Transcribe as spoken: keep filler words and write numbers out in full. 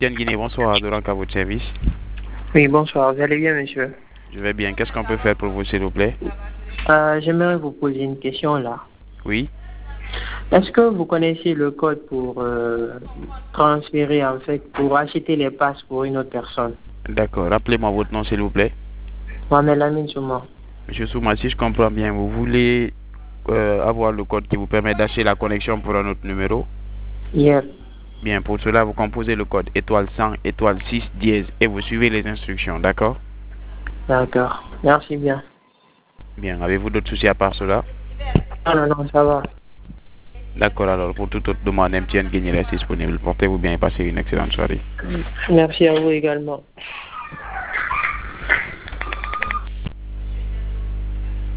Tiens Guinée, bonsoir, Adoran à votre service. Oui, bonsoir. Vous allez bien, monsieur? Je vais bien. Qu'est-ce qu'on peut faire pour vous, s'il vous plaît? Euh, J'aimerais vous poser une question là. Oui. Est-ce que vous connaissez le code pour euh, transférer, en fait, pour acheter les passes pour une autre personne? D'accord. Rappelez-moi votre nom, s'il vous plaît. Mohamed Lamine Souma. Monsieur Souma, si je comprends bien, vous voulez euh, avoir le code qui vous permet d'acheter la connexion pour un autre numéro? Hier. Bien, pour cela, vous composez le code étoile cent, étoile six, dièse et vous suivez les instructions, d'accord? D'accord. Merci bien. Bien, avez-vous d'autres soucis à part cela? Ah non, non, ça va. D'accord, alors pour toute autre demande, M T N Guinée reste disponible. Portez-vous bien et passez une excellente soirée. Merci à vous également.